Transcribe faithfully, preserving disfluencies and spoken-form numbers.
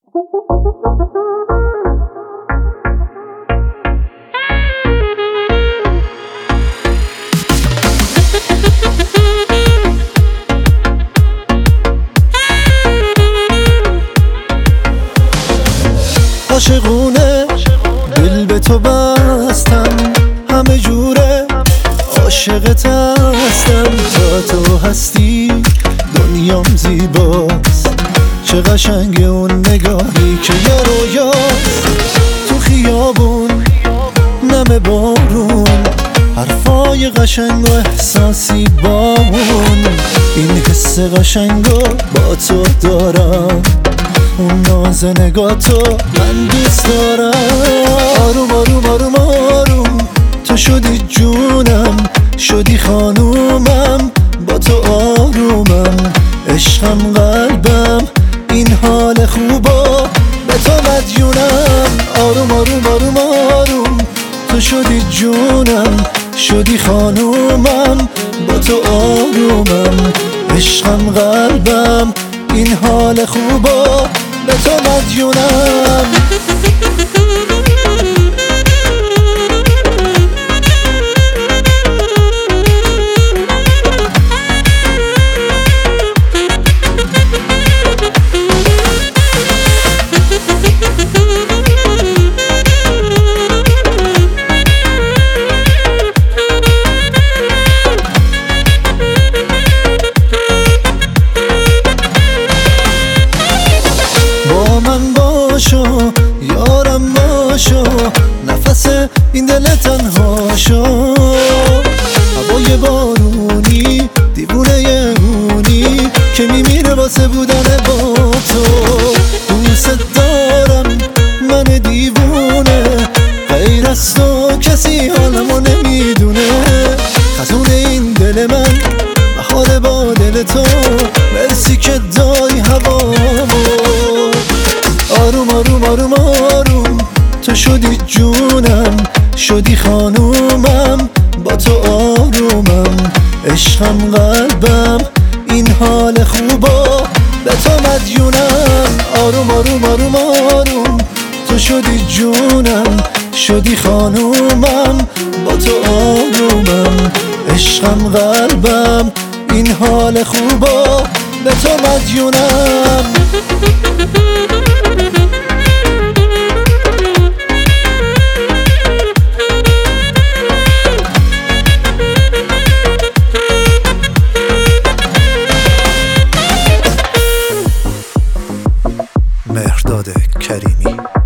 عاشقونه دل به تو بستم، همه جوره عاشقت هستم. تا تو هستی دنیام زیباست، چه قشنگ اون نگاهی که یه رویاست. تو خیابون نم بارون، حرفای قشنگ و احساسی بامون. این حس قشنگو با تو دارم، اون ناز نگاه تو من دوست دارم. آروم آروم آروم آروم تو شدی جونم، شدی خانومم، با تو آرومم. عشقم قلبم این حال خوبا به تو مدیونم. آروم آروم آروم آروم تو شدی جونم، شدی خانومم، با تو آرومم. عشقم قلبم این حال خوبا به تو مدیونم. یارم باشو، نفس این دل تنها شو. هوای بارونی دیوونه اونی که میمیره واسه بودن با تو. دوست دارم من دیوونه، غیر از تو کسی حالمو نمیدونه. خزون این دل من بهار با دل تو، مرسی که داری هوامو. آروم آروم آروم آروم تو شدی جونم، شدی خانومم، با تو آرومم. عشقم قلبم این حال خوبا به تو مدیونم. آروم آروم آروم آروم تو شدی جونم، شدی خانومم، با تو آرومم. عشقم قلبم این حال خوبا به تو مدیونم. مهرداد کریمی.